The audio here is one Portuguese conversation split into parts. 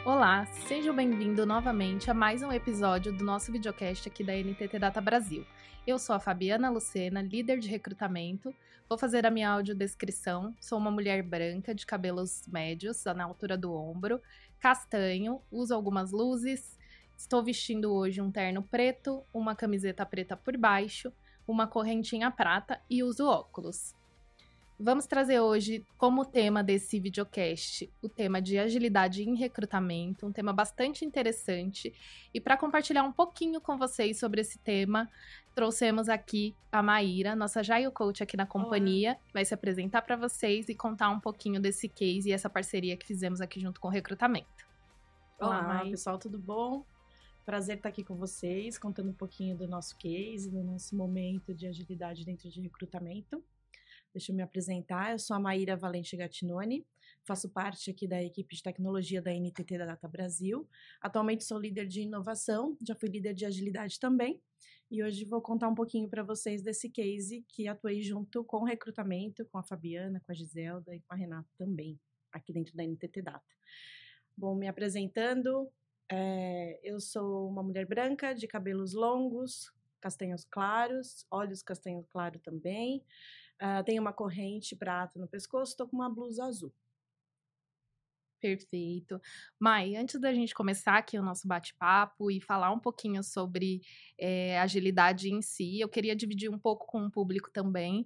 Olá, seja bem-vindo novamente a mais um episódio do nosso videocast aqui da NTT Data Brasil. Eu sou a Fabiana Lucena, líder de recrutamento. Vou fazer a minha audiodescrição. Sou uma mulher branca, de cabelos médios, na altura do ombro, castanho, uso algumas luzes. Estou vestindo hoje um terno preto, uma camiseta preta por baixo, uma correntinha prata e uso óculos. Vamos trazer hoje como tema desse videocast o tema de agilidade em recrutamento, um tema bastante interessante. E para compartilhar um pouquinho com vocês sobre esse tema, trouxemos aqui a Maíra, nossa Agile Coach aqui na companhia, que vai se apresentar para vocês e contar um pouquinho desse case e essa parceria que fizemos aqui junto com o recrutamento. Olá, pessoal, tudo bom? Prazer estar aqui com vocês, contando um pouquinho do nosso case, do nosso momento de agilidade dentro de recrutamento. Deixa eu me apresentar, eu sou a Maíra Valente Gattinoni, faço parte aqui da equipe de tecnologia da NTT da Data Brasil. Atualmente sou líder de inovação, já fui líder de agilidade também, e hoje vou contar um pouquinho para vocês desse case que atuei junto com o recrutamento, com a Fabiana, com a Giselda e com a Renata também, aqui dentro da NTT Data. Bom, me apresentando, eu sou uma mulher branca, de cabelos longos, castanhos claros, olhos castanho claro também. Tenho uma corrente prata no pescoço, estou com uma blusa azul. Perfeito. Mai, antes da gente começar aqui o nosso bate-papo e falar um pouquinho sobre agilidade em si, eu queria dividir um pouco com o público também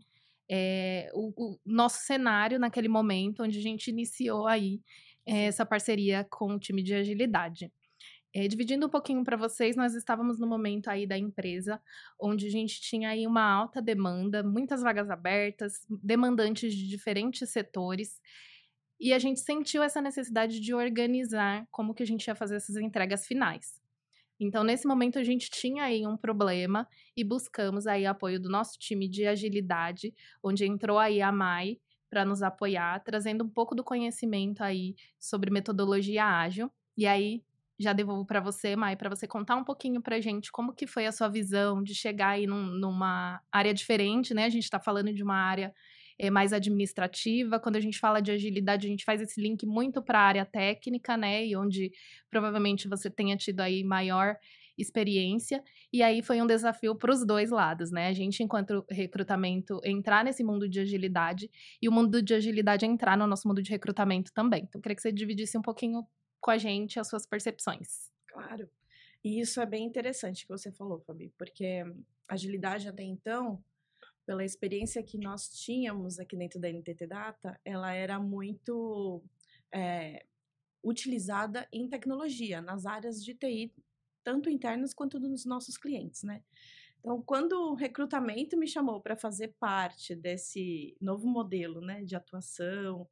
o nosso cenário naquele momento onde a gente iniciou aí essa parceria com o time de agilidade. Dividindo um pouquinho para vocês, nós estávamos no momento aí da empresa, onde a gente tinha aí uma alta demanda, muitas vagas abertas, demandantes de diferentes setores, e a gente sentiu essa necessidade de organizar como que a gente ia fazer essas entregas finais. Então, nesse momento, a gente tinha aí um problema e buscamos aí apoio do nosso time de agilidade, onde entrou aí a Mai para nos apoiar, trazendo um pouco do conhecimento aí sobre metodologia ágil. E aí, já devolvo para você, Mai, para você contar um pouquinho para a gente como que foi a sua visão de chegar aí numa área diferente, né? A gente está falando de uma área mais administrativa. Quando a gente fala de agilidade, a gente faz esse link muito para a área técnica, né? E onde provavelmente você tenha tido aí maior experiência. E aí foi um desafio para os dois lados, né? A gente, enquanto recrutamento, entrar nesse mundo de agilidade e o mundo de agilidade entrar no nosso mundo de recrutamento também. Então, eu queria que você dividisse um pouquinho com a gente as suas percepções. Claro. E isso é bem interessante que você falou, Fabi, porque agilidade até então, pela experiência que nós tínhamos aqui dentro da NTT Data, ela era muito utilizada em tecnologia, nas áreas de TI, tanto internas quanto dos nossos clientes, né? Então, quando o recrutamento me chamou para fazer parte desse novo modelo, né, de atuação,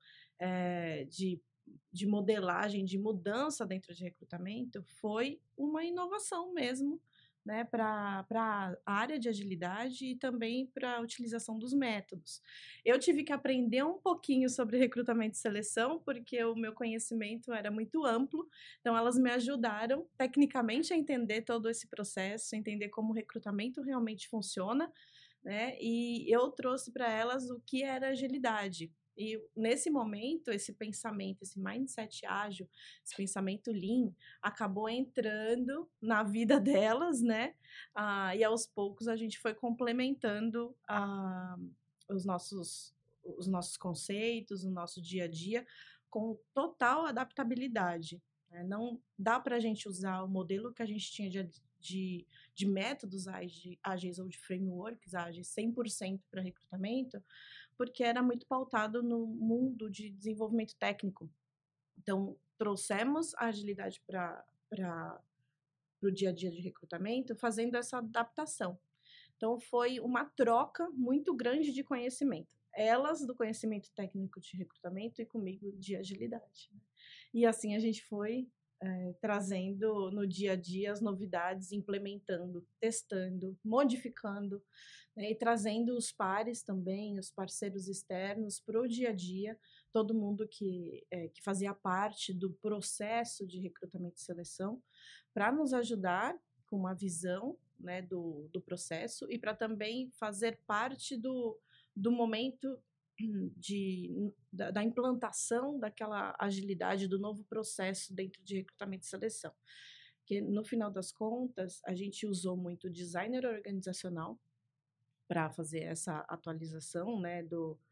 de modelagem, de mudança dentro de recrutamento, foi uma inovação mesmo, né, para a área de agilidade e também para a utilização dos métodos. Eu tive que aprender um pouquinho sobre recrutamento e seleção, porque o meu conhecimento era muito amplo, então elas me ajudaram tecnicamente a entender todo esse processo, entender como o recrutamento realmente funciona, né, e eu trouxe para elas o que era agilidade. E nesse momento, esse pensamento, esse mindset ágil, esse pensamento lean, acabou entrando na vida delas, né? E aos poucos a gente foi complementando os nossos conceitos, o nosso dia a dia, com total adaptabilidade, né? Não dá para a gente usar o modelo que a gente tinha de métodos ágeis ou de frameworks ágeis 100% para recrutamento, porque era muito pautado no mundo de desenvolvimento técnico. Então, trouxemos a agilidade para o dia a dia de recrutamento, fazendo essa adaptação. Então, foi uma troca muito grande de conhecimento. Elas do conhecimento técnico de recrutamento e comigo de agilidade. E assim a gente foi trazendo no dia a dia as novidades, implementando, testando, modificando, né, e trazendo os pares também, os parceiros externos para o dia a dia, todo mundo que fazia parte do processo de recrutamento e seleção, para nos ajudar com uma visão, né, do processo e para também fazer parte do momento da implantação daquela agilidade do novo processo dentro de recrutamento e seleção. Porque, no final das contas, a gente usou muito designer organizacional para fazer essa atualização, né,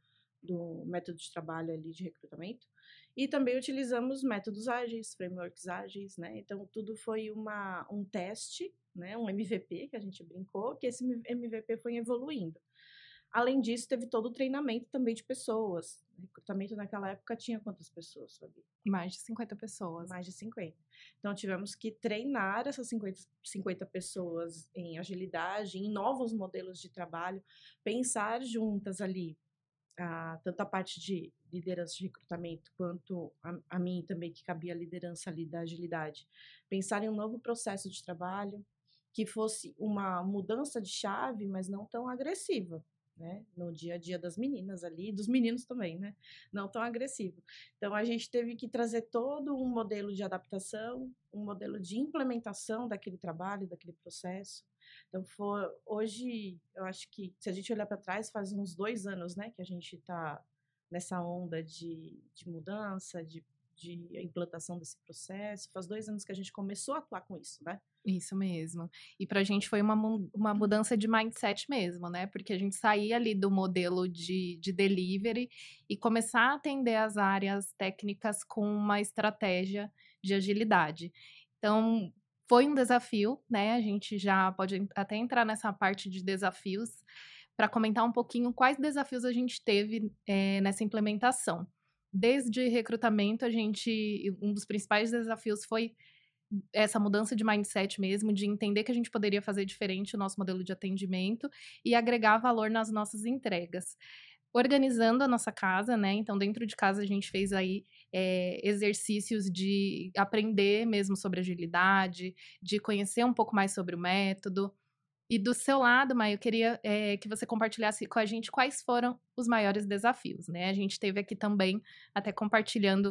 do método de trabalho ali de recrutamento, e também utilizamos métodos ágeis, frameworks ágeis, né? Então tudo foi um teste, né, um MVP que a gente brincou, que esse MVP foi evoluindo. Além disso, teve todo o treinamento também de pessoas. O recrutamento naquela época tinha quantas pessoas, Fabi? Mais de 50 pessoas. Mais de 50. Então, tivemos que treinar essas 50 pessoas em agilidade, em novos modelos de trabalho, pensar juntas ali, tanto a parte de liderança de recrutamento, quanto a mim também, que cabia a liderança ali da agilidade. Pensar em um novo processo de trabalho, que fosse uma mudança de chave, mas não tão agressiva, né? No dia a dia das meninas ali, dos meninos também, né? Não tão agressivo. Então, a gente teve que trazer todo um modelo de adaptação, um modelo de implementação daquele trabalho, daquele processo. Então, hoje, eu acho que, se a gente olhar para trás, faz uns 2 anos, né, que a gente está nessa onda de mudança, de implantação desse processo. Faz 2 anos que a gente começou a atuar com isso, né? Isso mesmo. E pra gente foi uma mudança de mindset mesmo, né? Porque a gente saía ali do modelo de delivery e começar a atender as áreas técnicas com uma estratégia de agilidade. Então, foi um desafio, né? A gente já pode até entrar nessa parte de desafios para comentar um pouquinho quais desafios a gente teve nessa implementação. Desde recrutamento, um dos principais desafios foi essa mudança de mindset mesmo, de entender que a gente poderia fazer diferente o nosso modelo de atendimento e agregar valor nas nossas entregas. Organizando a nossa casa, né, então dentro de casa a gente fez aí, exercícios de aprender mesmo sobre agilidade, de conhecer um pouco mais sobre o método. E do seu lado, Maia, eu queria, que você compartilhasse com a gente quais foram os maiores desafios, né. A gente teve aqui também, até compartilhando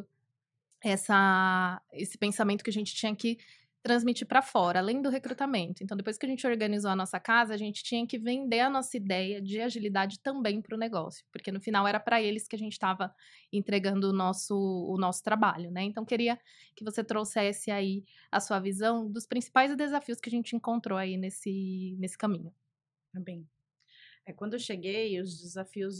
esse pensamento que a gente tinha que transmitir para fora, além do recrutamento. Então, depois que a gente organizou a nossa casa, a gente tinha que vender a nossa ideia de agilidade também para o negócio, porque no final era para eles que a gente estava entregando o nosso trabalho, né? Então, queria que você trouxesse aí a sua visão dos principais desafios que a gente encontrou aí nesse caminho. Tá bem. Quando eu cheguei, os desafios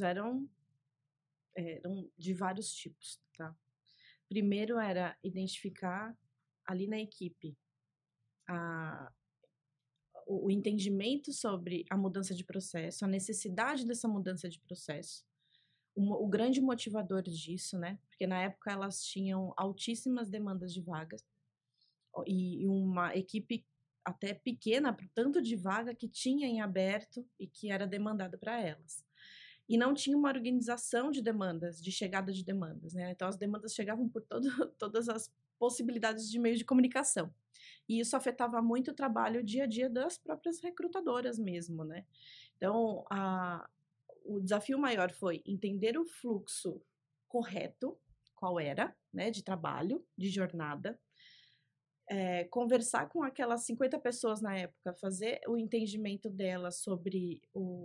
eram de vários tipos, tá? Primeiro era identificar ali na equipe a o entendimento sobre a mudança de processo, a necessidade dessa mudança de processo, o grande motivador disso, né? Porque na época elas tinham altíssimas demandas de vagas e uma equipe até pequena para o tanto de vaga que tinha em aberto e que era demandada para elas. E não tinha uma organização de demandas, de chegada de demandas, né? Então as demandas chegavam por todas as possibilidades de meio de comunicação. E isso afetava muito o trabalho, o dia a dia das próprias recrutadoras mesmo, né? Então, o desafio maior foi entender o fluxo correto, qual era, né, de trabalho, de jornada, conversar com aquelas 50 pessoas na época, fazer o entendimento delas sobre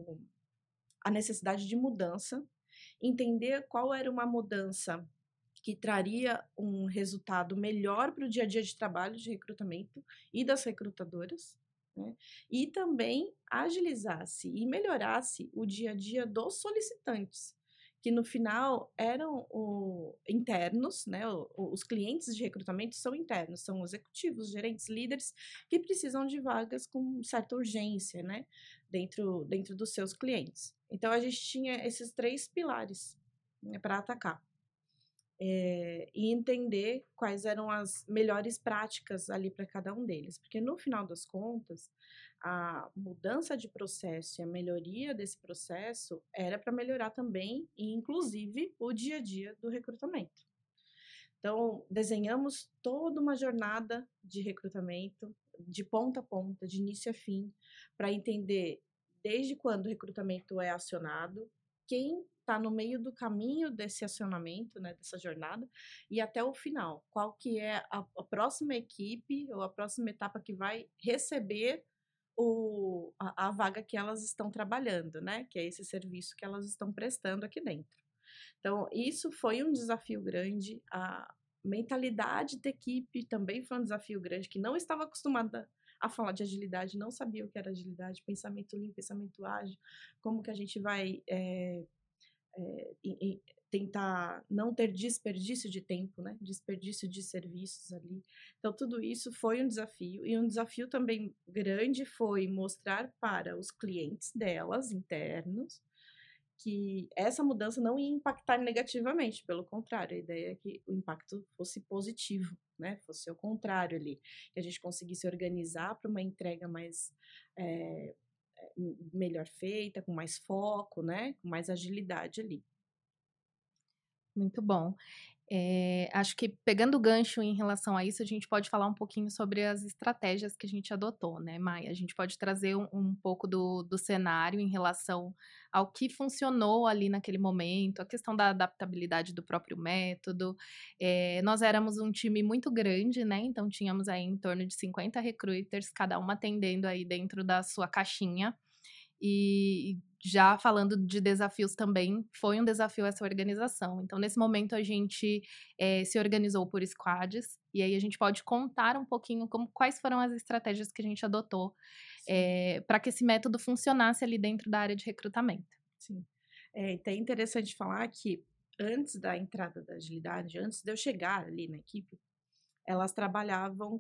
a necessidade de mudança, entender qual era uma mudança que traria um resultado melhor para o dia a dia de trabalho de recrutamento e das recrutadoras, né? E também agilizasse e melhorasse o dia a dia dos solicitantes, que no final eram internos, né? Os clientes de recrutamento são internos, são executivos, gerentes, líderes que precisam de vagas com certa urgência, né? Dentro dos seus clientes. Então a gente tinha esses 3 pilares, né, para atacar. E entender quais eram as melhores práticas ali para cada um deles, porque no final das contas, a mudança de processo e a melhoria desse processo era para melhorar também, e inclusive, o dia a dia do recrutamento. Então, desenhamos toda uma jornada de recrutamento, de ponta a ponta, de início a fim, para entender desde quando o recrutamento é acionado, quem está no meio do caminho desse acionamento, né, dessa jornada, e até o final. Qual que é a próxima equipe ou a próxima etapa que vai receber a vaga que elas estão trabalhando, né? Que é esse serviço que elas estão prestando aqui dentro. Então, isso foi um desafio grande, a mentalidade da equipe também foi um desafio grande, que não estava acostumada a falar de agilidade, não sabia o que era agilidade, pensamento lean, pensamento ágil, como que a gente vai tentar não ter desperdício de tempo, né? Desperdício de serviços ali. Então, tudo isso foi um desafio. E um desafio também grande foi mostrar para os clientes delas, internos, que essa mudança não ia impactar negativamente, pelo contrário, a ideia é que o impacto fosse positivo, né? Fosse o contrário ali, que a gente conseguisse organizar para uma entrega mais é, melhor feita, com mais foco, né? Com mais agilidade ali. Muito bom. Acho que pegando o gancho em relação a isso, a gente pode falar um pouquinho sobre as estratégias que a gente adotou, né, Maia? A gente pode trazer um pouco do cenário em relação ao que funcionou ali naquele momento, a questão da adaptabilidade do próprio método. Nós éramos um time muito grande, né? Então tínhamos aí em torno de 50 recruiters, cada uma atendendo aí dentro da sua caixinha. E já falando de desafios também, foi um desafio essa organização. Então, nesse momento, a gente se organizou por squads, e aí a gente pode contar um pouquinho quais foram as estratégias que a gente adotou para que esse método funcionasse ali dentro da área de recrutamento. Sim. É até interessante falar que antes da entrada da agilidade, antes de eu chegar ali na equipe, elas trabalhavam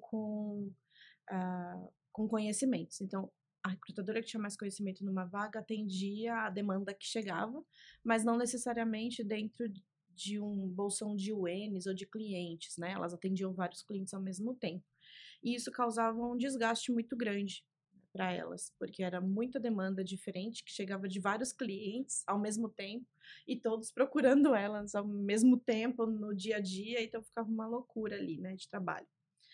com conhecimentos. Então, a recrutadora que tinha mais conhecimento numa vaga atendia a demanda que chegava, mas não necessariamente dentro de um bolsão de UNs ou de clientes, né? Elas atendiam vários clientes ao mesmo tempo. E isso causava um desgaste muito grande para elas, porque era muita demanda diferente que chegava de vários clientes ao mesmo tempo e todos procurando elas ao mesmo tempo no dia a dia, então ficava uma loucura ali, né, de trabalho.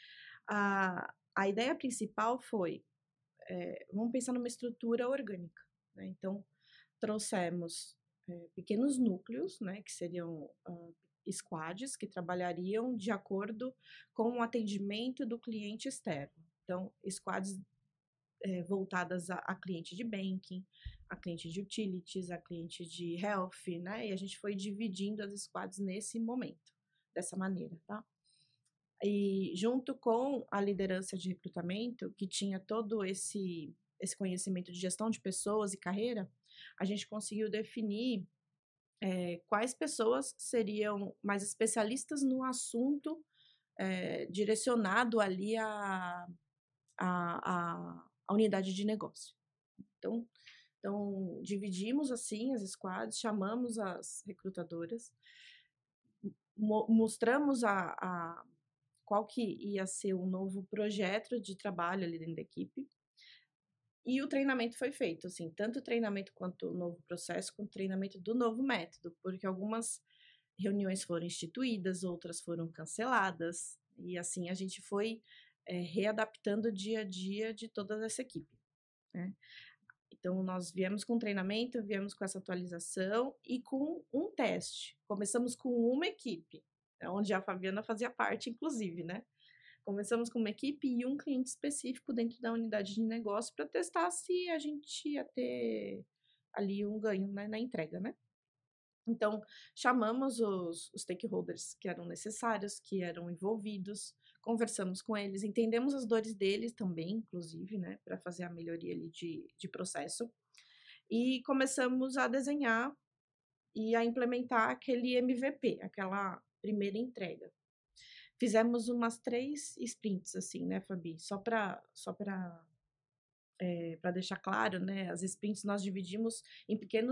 A ideia principal foi, vamos pensar numa estrutura orgânica, né? Então, trouxemos pequenos núcleos, né, que seriam squads, que trabalhariam de acordo com o atendimento do cliente externo. Então, squads voltadas a cliente de banking, a cliente de utilities, a cliente de health, né? E a gente foi dividindo as squads nesse momento, dessa maneira, tá? E junto com a liderança de recrutamento, que tinha todo esse conhecimento de gestão de pessoas e carreira, a gente conseguiu definir quais pessoas seriam mais especialistas no assunto direcionado ali à unidade de negócio. Então, dividimos assim as squads, chamamos as recrutadoras, mostramos qual que ia ser o novo projeto de trabalho ali dentro da equipe. E o treinamento foi feito, assim, tanto o treinamento quanto o novo processo, quanto o treinamento do novo método, porque algumas reuniões foram instituídas, outras foram canceladas, e assim a gente foi readaptando o dia a dia de toda essa equipe, né? Então, nós viemos com treinamento, viemos com essa atualização e com um teste. Começamos com uma equipe, onde a Fabiana fazia parte, inclusive, né? Começamos com uma equipe e um cliente específico dentro da unidade de negócio para testar se a gente ia ter ali um ganho, né, na entrega, né? Então, chamamos os stakeholders que eram necessários, que eram envolvidos, conversamos com eles, entendemos as dores deles também, inclusive, né, para fazer a melhoria ali de processo, e começamos a desenhar e a implementar aquele MVP, aquela primeira entrega. Fizemos umas 3 sprints, assim, né, Fabi? Para deixar claro, né, as sprints nós dividimos em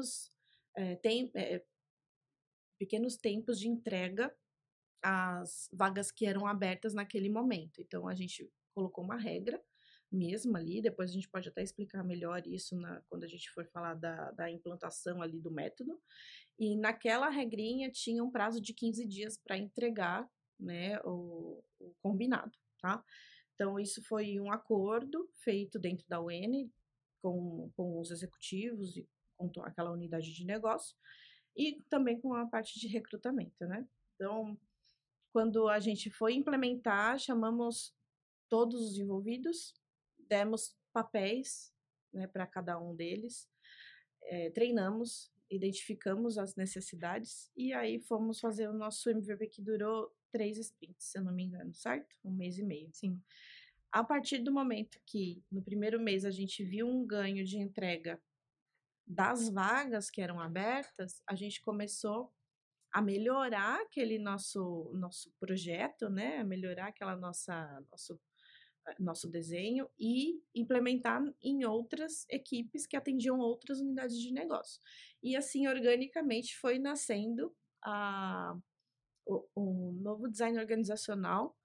pequenos tempos de entrega às vagas que eram abertas naquele momento. Então, a gente colocou uma regra mesmo ali, depois a gente pode até explicar melhor isso quando a gente for falar da implantação ali do método. E naquela regrinha tinha um prazo de 15 dias para entregar, né, o combinado, tá? Então, isso foi um acordo feito dentro da UN com os executivos e com aquela unidade de negócio e também com a parte de recrutamento, né? Então, quando a gente foi implementar, chamamos todos os envolvidos, demos papéis, né, para cada um deles, treinamos identificamos as necessidades e aí fomos fazer o nosso MVP que durou 3 sprints, se eu não me engano, certo? 1 mês e meio. Sim. A partir do momento que, no primeiro mês, a gente viu um ganho de entrega das vagas que eram abertas, a gente começou a melhorar aquele nosso projeto, né, a melhorar aquela nosso desenho e implementar em outras equipes que atendiam outras unidades de negócio. E assim, organicamente, foi nascendo a o novo design organizacional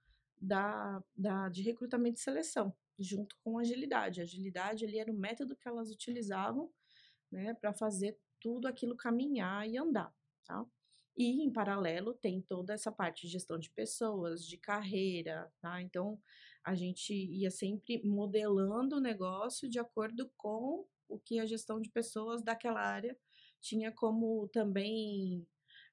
de recrutamento e seleção, junto com agilidade. A agilidade, ali, era o método que elas utilizavam, né, para fazer tudo aquilo caminhar e andar, tá. E, em paralelo, tem toda essa parte de gestão de pessoas, de carreira, tá. Então, a gente ia sempre modelando o negócio de acordo com o que a gestão de pessoas daquela área tinha como também,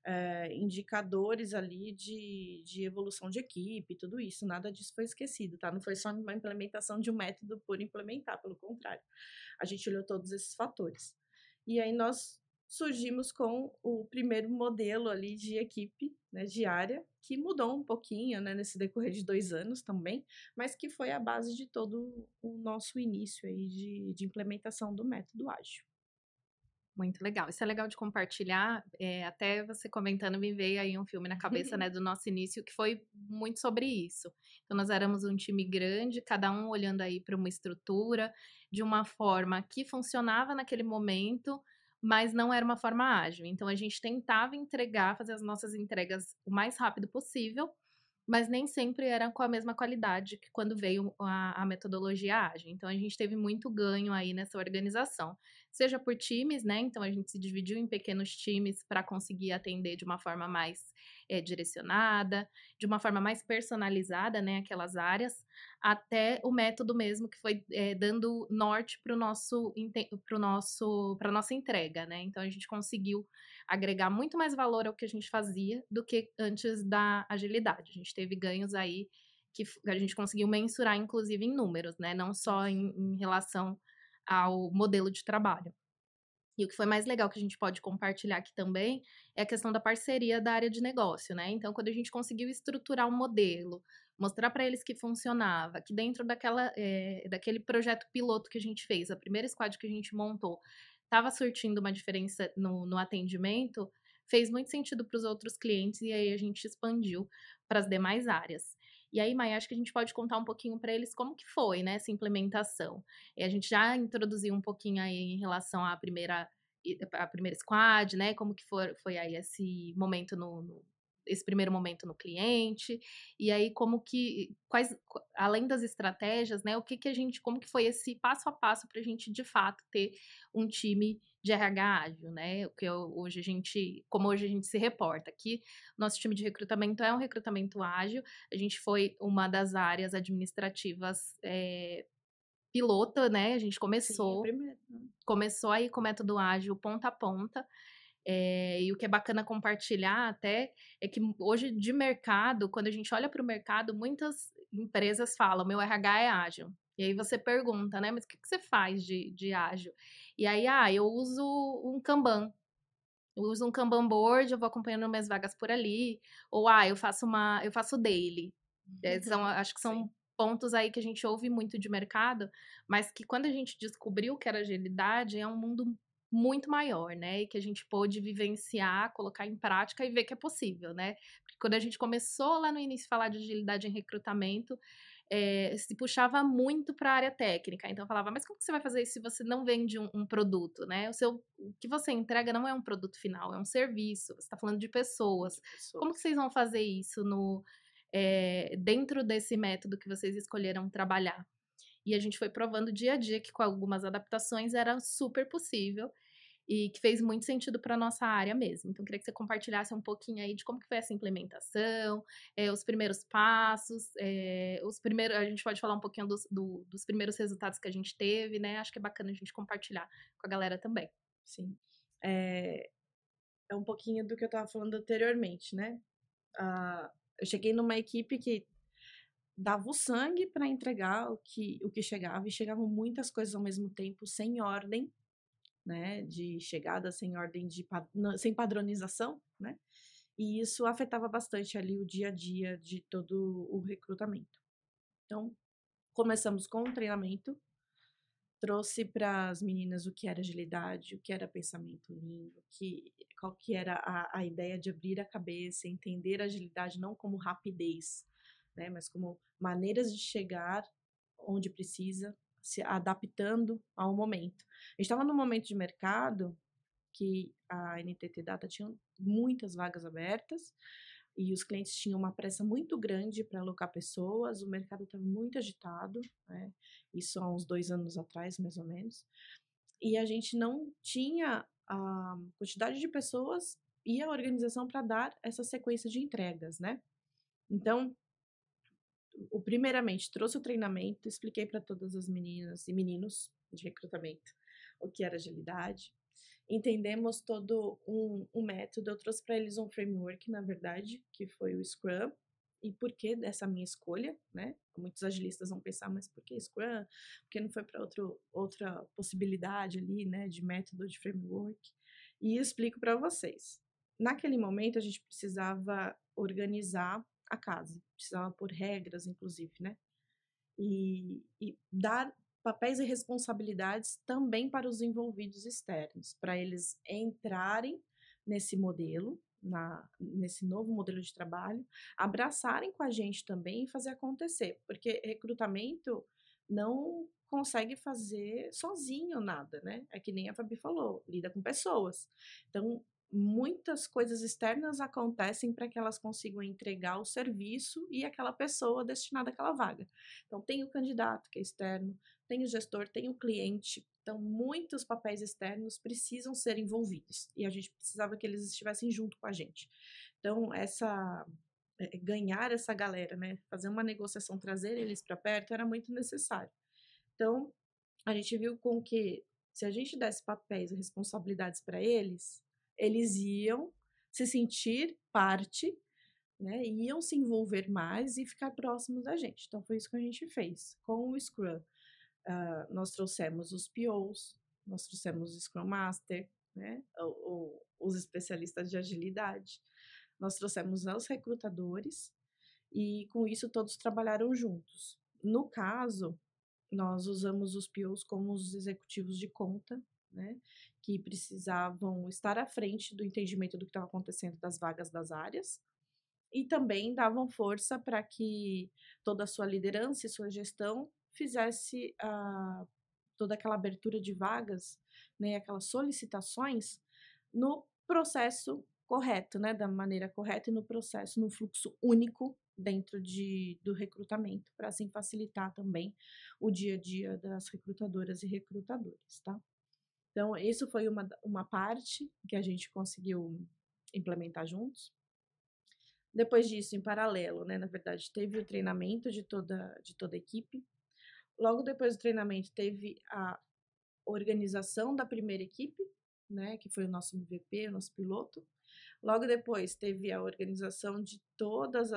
indicadores ali de evolução de equipe, tudo isso, nada disso foi esquecido, tá. Não foi só uma implementação de um método por implementar, pelo contrário, a gente olhou todos esses fatores. E aí nós surgimos com o primeiro modelo ali de equipe, né, de área, que mudou um pouquinho, né, nesse decorrer de 2 anos também, mas que foi a base de todo o nosso início aí de implementação do método ágil. Muito legal. Isso é legal de compartilhar, até você comentando me veio aí um filme na cabeça, né, do nosso início que foi muito sobre isso. Então nós éramos um time grande, cada um olhando aí para uma estrutura, de uma forma que funcionava naquele momento, mas não era uma forma ágil. Então a gente tentava entregar, fazer as nossas entregas o mais rápido possível, mas nem sempre era com a mesma qualidade que quando veio a metodologia ágil. Então a gente teve muito ganho aí nessa organização. Seja por times, né, então a gente se dividiu em pequenos times para conseguir atender de uma forma mais, direcionada, de uma forma mais personalizada, né, aquelas áreas, até o método mesmo que foi, dando norte para o nosso para nossa entrega, né. Então a gente conseguiu agregar muito mais valor ao que a gente fazia do que antes da agilidade. A gente teve ganhos aí que a gente conseguiu mensurar inclusive em números, né, não só Isso. em relação ao modelo de trabalho. E o que foi mais legal que a gente pode compartilhar aqui também, é a questão da parceria da área de negócio, né. Então quando a gente conseguiu estruturar um modelo, mostrar para eles que funcionava, que dentro daquele projeto piloto que a gente fez, a primeira squad que a gente montou, estava surtindo uma diferença no atendimento, fez muito sentido para os outros clientes e aí a gente expandiu para as demais áreas. E aí, Maia, acho que a gente pode contar um pouquinho para eles como que foi, né, essa implementação. A gente já introduziu um pouquinho aí em relação a primeira squad, né, como que foi aí esse momento esse primeiro momento no cliente, e aí como que além das estratégias, né, o que que a gente como que foi esse passo a passo para a gente de fato ter um time de RH ágil, né, o que hoje a gente como hoje a gente se reporta, que nosso time de recrutamento é um recrutamento ágil, a gente foi uma das áreas administrativas, pilota, né, a gente Sim, a começou primeira, né. Começou aí com o método ágil ponta a ponta, e o que é bacana compartilhar até, é que hoje de mercado, quando a gente olha para o mercado, muitas empresas falam: "Meu RH é ágil". E aí você pergunta, né: "Mas o que que você faz de ágil?". E aí: "Ah, eu uso um Kanban, eu uso um Kanban board, eu vou acompanhando minhas vagas por ali", ou eu faço daily". Acho que Sim. são pontos aí que a gente ouve muito de mercado, mas que quando a gente descobriu que era agilidade, é um mundo muito maior, né, e que a gente pôde vivenciar, colocar em prática e ver que é possível, né. Porque quando a gente começou lá no início a falar de agilidade em recrutamento, se puxava muito para a área técnica, então falava: "Mas como que você vai fazer isso se você não vende um produto, né, o que você entrega não é um produto final, é um serviço, você está falando de pessoas. De Como que pessoas. vocês vão fazer isso dentro desse método que vocês escolheram trabalhar?". E a gente foi provando dia a dia que com algumas adaptações era super possível e que fez muito sentido para nossa área mesmo. Então queria que você compartilhasse um pouquinho aí de como que foi essa implementação, os primeiros passos, os primeiros a gente pode falar um pouquinho dos primeiros resultados que a gente teve, né, acho que é bacana a gente compartilhar com a galera também. Sim. É é um pouquinho do que eu estava falando anteriormente, né. Eu cheguei numa equipe que dava o sangue para entregar o que chegava, e chegavam muitas coisas ao mesmo tempo, sem ordem, né, de chegada sem ordem sem padronização, né? E isso afetava bastante ali o dia a dia de todo o recrutamento. Então, começamos com um treinamento, trouxe para as meninas o que era agilidade, o que era pensamento lean, qual que era a ideia de abrir a cabeça, entender a agilidade não como rapidez, né, mas como maneiras de chegar onde precisa, se adaptando ao momento. A gente estava num momento de mercado que a NTT Data tinha muitas vagas abertas e os clientes tinham uma pressa muito grande para alocar pessoas, o mercado estava muito agitado, né? Isso há uns 2 anos atrás, mais ou menos, e a gente não tinha a quantidade de pessoas e a organização para dar essa sequência de entregas, né? Então, primeiramente, trouxe o treinamento, expliquei para todas as meninas e meninos de recrutamento o que era agilidade, entendemos todo um método, eu trouxe para eles um framework, na verdade, que foi o Scrum, e por que dessa minha escolha, né? Muitos agilistas vão pensar, mas por que Scrum? Por que não foi para outra possibilidade ali, né, de método, de framework? E eu explico para vocês. Naquele momento, a gente precisava organizar a casa, precisava pôr regras, inclusive, né? E dar papéis e responsabilidades também para os envolvidos externos, para eles entrarem nesse modelo, nesse novo modelo de trabalho, abraçarem com a gente também e fazer acontecer, porque recrutamento não consegue fazer sozinho nada, né? É que nem a Fabi falou, lida com pessoas. Então, muitas coisas externas acontecem para que elas consigam entregar o serviço e aquela pessoa destinada àquela vaga. Então, tem o candidato, que é externo, tem o gestor, tem o cliente. Então, muitos papéis externos precisam ser envolvidos e a gente precisava que eles estivessem junto com a gente. Então, ganhar essa galera, né, fazer uma negociação, trazer eles para perto era muito necessário. Então, a gente viu com que se a gente desse papéis e responsabilidades para eles, eles iam se sentir parte, né, iam se envolver mais e ficar próximos da gente. Então, foi isso que a gente fez. Com o Scrum, nós trouxemos os POs, nós trouxemos o Scrum Master, né, os especialistas de agilidade, nós trouxemos os recrutadores e, com isso, todos trabalharam juntos. No caso, nós usamos os POs como os executivos de conta, né, que precisavam estar à frente do entendimento do que estava acontecendo das vagas das áreas, e também davam força para que toda a sua liderança e sua gestão fizesse toda aquela abertura de vagas, né, aquelas solicitações no processo correto, né, da maneira correta e no processo, no fluxo único dentro do recrutamento, para assim facilitar também o dia a dia das recrutadoras e recrutadores, tá? Então, isso foi uma parte que a gente conseguiu implementar juntos. Depois disso, em paralelo, né, na verdade, teve o treinamento de toda a equipe. Logo depois do treinamento, teve a organização da primeira equipe, né, que foi o nosso MVP, o nosso piloto. Logo depois, teve a organização de todas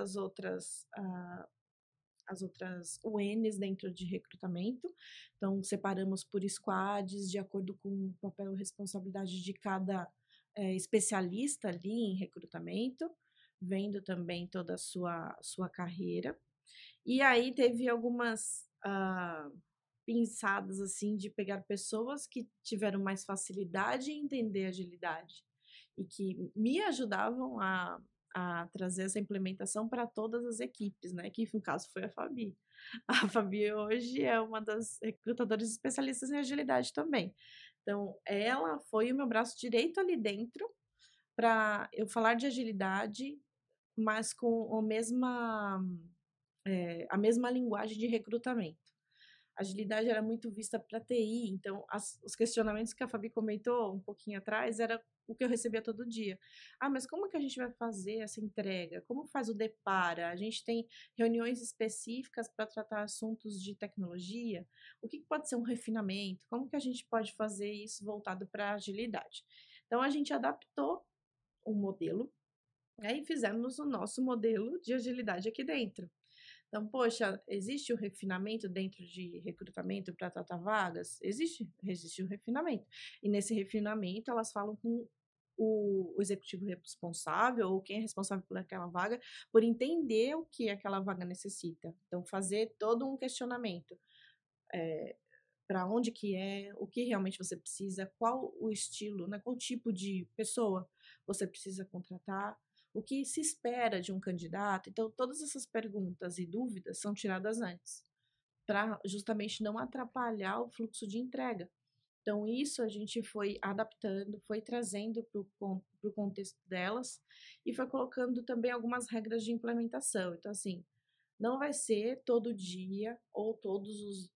as outras UNs dentro de recrutamento. Então, separamos por squads, de acordo com o papel e responsabilidade de cada especialista ali em recrutamento, vendo também toda a sua carreira. E aí teve algumas pinçadas, assim, de pegar pessoas que tiveram mais facilidade em entender agilidade e que me ajudavam a trazer essa implementação para todas as equipes, né? Que no caso foi a Fabi. A Fabi hoje é uma das recrutadoras especialistas em agilidade também. Então, ela foi o meu braço direito ali dentro para eu falar de agilidade, mas com a mesma linguagem de recrutamento. Agilidade era muito vista para TI, então os questionamentos que a Fabi comentou um pouquinho atrás era o que eu recebia todo dia. Ah, mas como que a gente vai fazer essa entrega? Como faz o depara? A gente tem reuniões específicas para tratar assuntos de tecnologia? O que pode ser um refinamento? Como que a gente pode fazer isso voltado para agilidade? Então, a gente adaptou o modelo, né, e fizemos o nosso modelo de agilidade aqui dentro. Então, poxa, existe o refinamento dentro de recrutamento para tratar vagas? Existe o refinamento. E nesse refinamento, elas falam com o executivo responsável, ou quem é responsável por aquela vaga, por entender o que aquela vaga necessita. Então, fazer todo um questionamento. Para onde que é, o que realmente você precisa, qual o estilo, né, qual tipo de pessoa você precisa contratar, o que se espera de um candidato. Então, todas essas perguntas e dúvidas são tiradas antes, para justamente não atrapalhar o fluxo de entrega. Então, isso a gente foi adaptando, foi trazendo para o contexto delas e foi colocando também algumas regras de implementação. Então, assim, não vai ser todo dia ou todos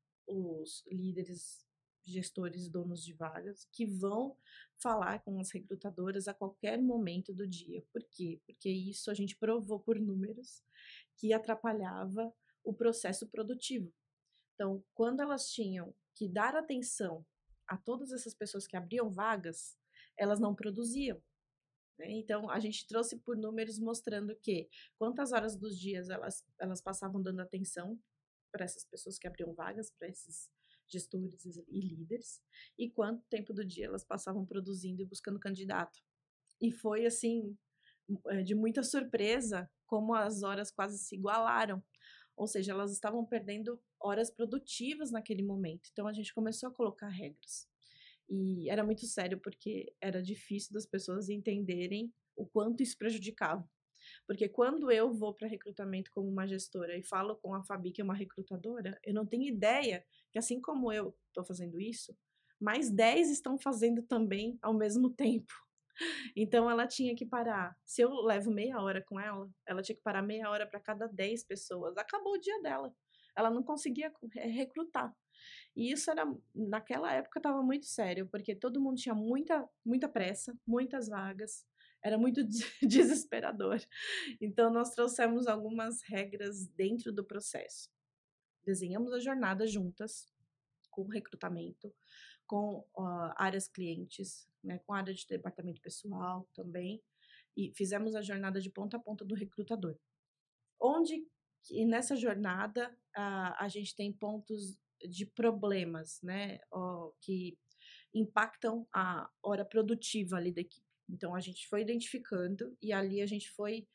os líderes, gestores, donos de vagas que vão falar com as recrutadoras a qualquer momento do dia. Por quê? Porque isso a gente provou por números que atrapalhava o processo produtivo. Então, quando elas tinham que dar atenção a todas essas pessoas que abriam vagas, elas não produziam. Né? Então, a gente trouxe por números mostrando que quantas horas dos dias elas passavam dando atenção para essas pessoas que abriam vagas, para esses gestores e líderes, e quanto tempo do dia elas passavam produzindo e buscando candidato. E foi assim, de muita surpresa, como as horas quase se igualaram. Ou seja, elas estavam perdendo horas produtivas naquele momento. Então, a gente começou a colocar regras. E era muito sério, porque era difícil das pessoas entenderem o quanto isso prejudicava. Porque quando eu vou para recrutamento como uma gestora e falo com a Fabi, que é uma recrutadora, eu não tenho ideia que, assim como eu estou fazendo isso, mais 10 estão fazendo também ao mesmo tempo. Então ela tinha que parar. Se eu levo meia hora com ela, ela tinha que parar meia hora para cada 10 pessoas. Acabou o dia dela. Ela não conseguia recrutar. E isso era, naquela época, estava muito sério, porque todo mundo tinha muita pressa, muitas vagas, era muito desesperador. Então, nós trouxemos algumas regras dentro do processo. Desenhamos a jornada juntas, com o recrutamento, com áreas clientes, né, com a área de departamento pessoal também, e fizemos a jornada de ponta a ponta do recrutador. Onde e nessa jornada a gente tem pontos de problemas, né, que impactam a hora produtiva ali da equipe. Então a gente foi identificando e ali a gente foi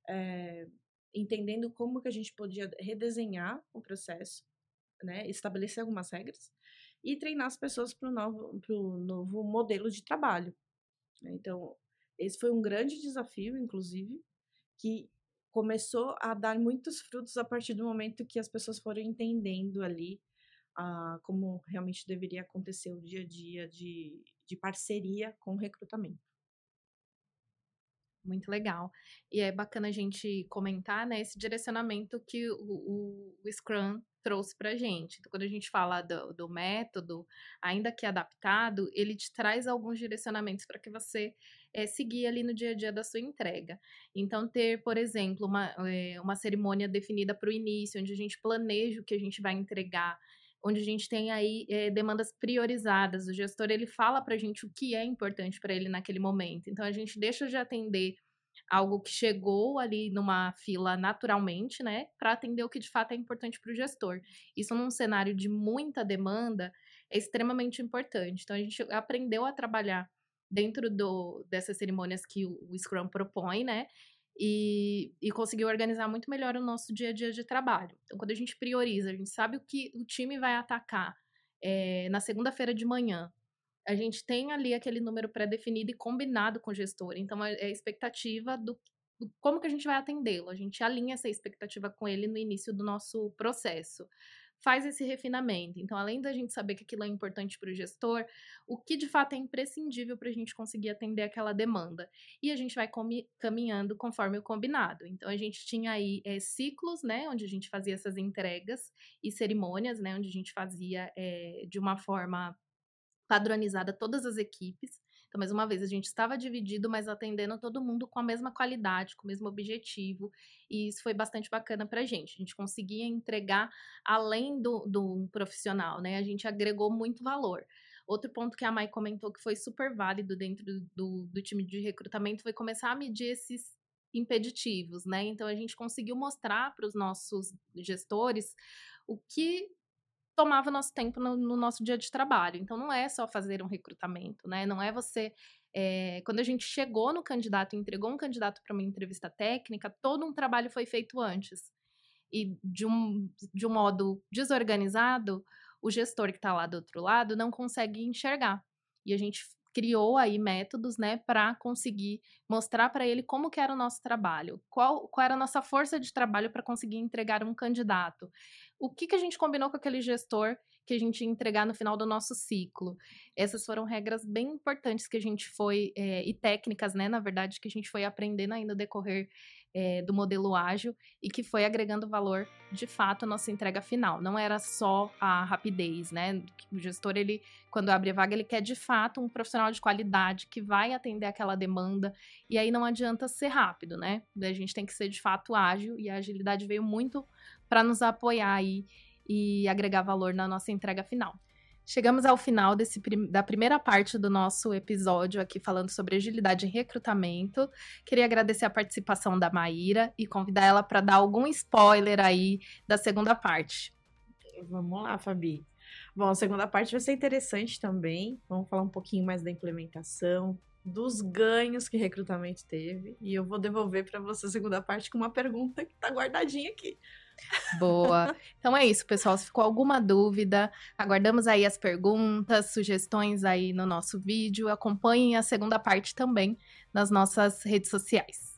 entendendo como que a gente podia redesenhar o processo, né, estabelecer algumas regras e treinar as pessoas para o novo modelo de trabalho. Né. Então, esse foi um grande desafio, inclusive, que começou a dar muitos frutos a partir do momento que as pessoas foram entendendo ali como realmente deveria acontecer o dia a dia de parceria com o recrutamento. Muito legal. E é bacana a gente comentar, né, esse direcionamento que o Scrum trouxe pra gente. Então, quando a gente fala do método, ainda que adaptado, ele te traz alguns direcionamentos para que você seguir ali no dia a dia da sua entrega. Então, ter, por exemplo, uma cerimônia definida para o início, onde a gente planeja o que a gente vai entregar, onde a gente tem aí demandas priorizadas. O gestor ele fala para a gente o que é importante para ele naquele momento. Então a gente deixa de atender algo que chegou ali numa fila naturalmente, né, para atender o que de fato é importante para o gestor. Isso num cenário de muita demanda é extremamente importante. Então a gente aprendeu a trabalhar dentro dessas cerimônias que o Scrum propõe, né? E conseguiu organizar muito melhor o nosso dia a dia de trabalho. Então, quando a gente prioriza, a gente sabe o que o time vai atacar na segunda-feira de manhã. A gente tem ali aquele número pré-definido e combinado com o gestor. Então, é a expectativa do como que a gente vai atendê-lo. A gente alinha essa expectativa com ele no início do nosso processo. Faz esse refinamento. Então, além da gente saber que aquilo é importante para o gestor, o que de fato é imprescindível para a gente conseguir atender aquela demanda. E a gente vai caminhando conforme o combinado. Então, a gente tinha aí ciclos, né, onde a gente fazia essas entregas e cerimônias, né, onde a gente fazia de uma forma padronizada todas as equipes. Então, mais uma vez, a gente estava dividido, mas atendendo todo mundo com a mesma qualidade, com o mesmo objetivo, e isso foi bastante bacana para a gente. A gente conseguia entregar além do profissional, né? A gente agregou muito valor. Outro ponto que a Mai comentou que foi super válido dentro do time de recrutamento foi começar a medir esses impeditivos, né? Então, a gente conseguiu mostrar para os nossos gestores o que tomava nosso tempo no nosso dia de trabalho. Então, não é só fazer um recrutamento, né? Não é você. Quando a gente chegou no candidato e entregou um candidato para uma entrevista técnica, todo um trabalho foi feito antes. E de um modo desorganizado, o gestor que está lá do outro lado não consegue enxergar. E a gente criou aí métodos, né, para conseguir mostrar para ele como que era o nosso trabalho, qual era a nossa força de trabalho para conseguir entregar um candidato. O que a gente combinou com aquele gestor que a gente ia entregar no final do nosso ciclo. Essas foram regras bem importantes que a gente foi, e técnicas, né, na verdade, que a gente foi aprendendo aí no decorrer do modelo ágil e que foi agregando valor, de fato, à nossa entrega final. Não era só a rapidez, né? O gestor, ele, quando abre a vaga, ele quer, de fato, um profissional de qualidade que vai atender aquela demanda, e aí não adianta ser rápido, né? A gente tem que ser, de fato, ágil, e a agilidade veio muito para nos apoiar aí e agregar valor na nossa entrega final. Chegamos ao final da primeira parte do nosso episódio aqui falando sobre agilidade em recrutamento. Queria agradecer a participação da Maíra e convidar ela para dar algum spoiler aí da segunda parte. Vamos lá, Fabi. Bom, a segunda parte vai ser interessante também. Vamos falar um pouquinho mais da implementação, dos ganhos que recrutamento teve. E eu vou devolver para você a segunda parte com uma pergunta que está guardadinha aqui. Boa. Então é isso, pessoal. Se ficou alguma dúvida, aguardamos aí as perguntas, sugestões aí no nosso vídeo. Acompanhem a segunda parte também nas nossas redes sociais.